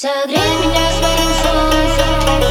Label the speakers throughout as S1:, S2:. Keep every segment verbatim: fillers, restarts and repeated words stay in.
S1: Согрей меня своим солнцем.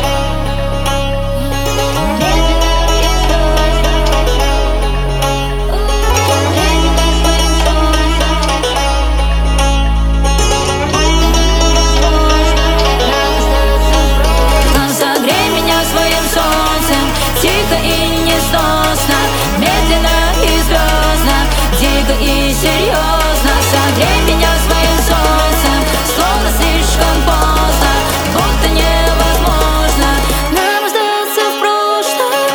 S2: Тихо и несносно, медленно и звездно, дико и серьезно. Согрей меня своим солнцем, словно слишком поздно, будто невозможно нам остаться в прошлом.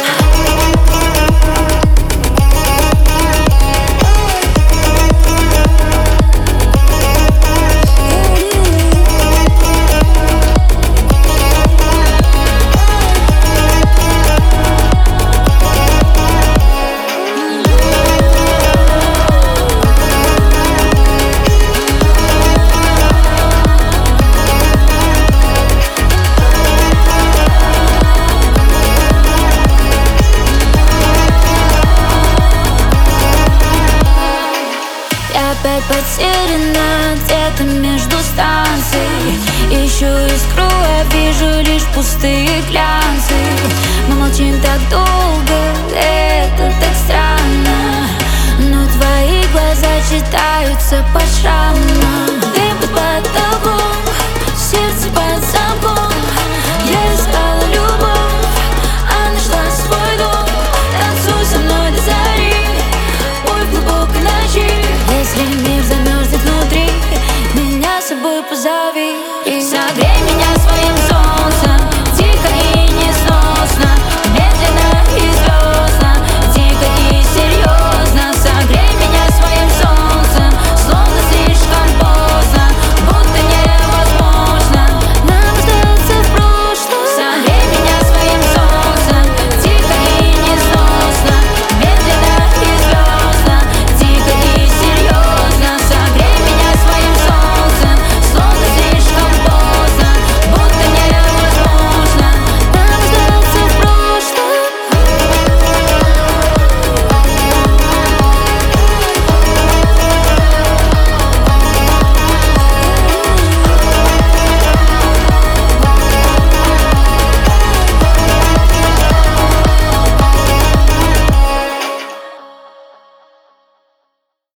S2: Опять потеряна где-то между станций. Ищу искру, а вижу лишь пустые глянцы. Мы молчим так долго, это так странно, но твои глаза читаются по шрамам. Ты под потолком, сердце под замком. Я искала любовь, а нашла свой дом. Танцуй со мной до зари, ой, в глубокой ночи. Если мир замерзнет внутри, меня с собой позови. Согрей